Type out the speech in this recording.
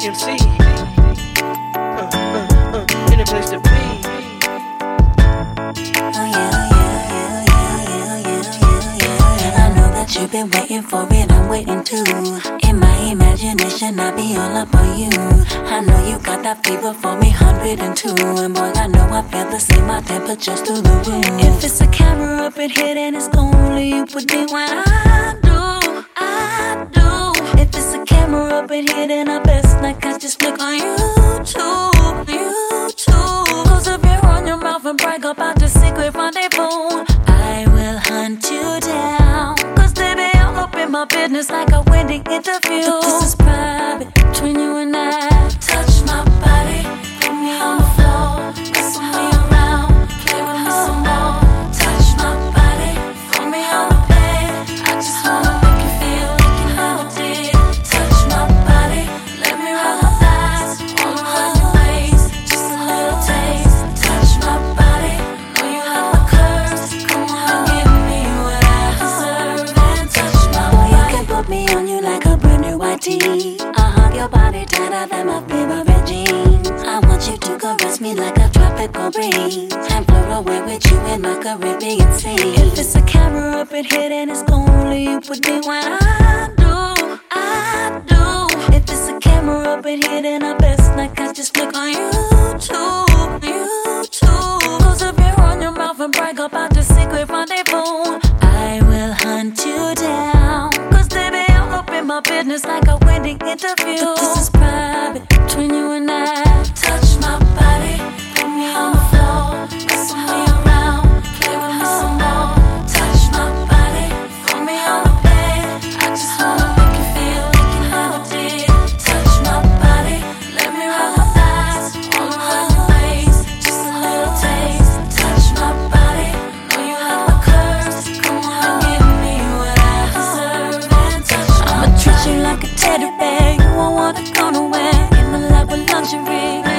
MC. Any place to be. I know that you've been waiting for it, I'm waiting too. In my imagination, I be all up on you. I know you got that fever for me, 102. And boy, I know I feel the same, my temperature's through the roof. If it's a camera up in here, then it's only you put me when I do. If it's a camera up in here, then I best not catch just look on YouTube. Close up your on your mouth and brag about the secret rendezvous. I will hunt you down, cause baby, I'm up in my business like a wedding interview. But this is private, between you and I. Touch my body, put me on the floor, wrestle me around, play with me some more. Touch my body, put me on the bed, I just wanna make you feel like you never did. Touch my body, let me roll my thighs, all around your waist, just a little taste. Touch my body, know you have the curves, come on, give me what I deserve. And touch my body, you can put me on you like a brand new white tee. I hug your body tighter than my favorite jeans. I want you to caress me like a tropical breeze and float away with you in my Caribbean sea. If it's a camera up in here, then it's only you put me when I do. If it's a camera up in here, then I best not catch just look on YouTube. Close up your on your mouth and brag about the secret rendezvous. I will hunt you down, cause baby, I'm up in my business like a wedding interview. But this is private, between you and I. Touch my body, put me on the floor, wrestle me around, play with me some more. Touch my body, put me on the bed, I just wanna make you feel like you never did. Touch my body, let me roll my thighs, all around your waist, just a little taste. Touch my body, know you have the curves, come on, give me what I deserve. And touch my body, I'ma treat you like a teddy bear, you won't wanna go nowhere. In my love with luxury,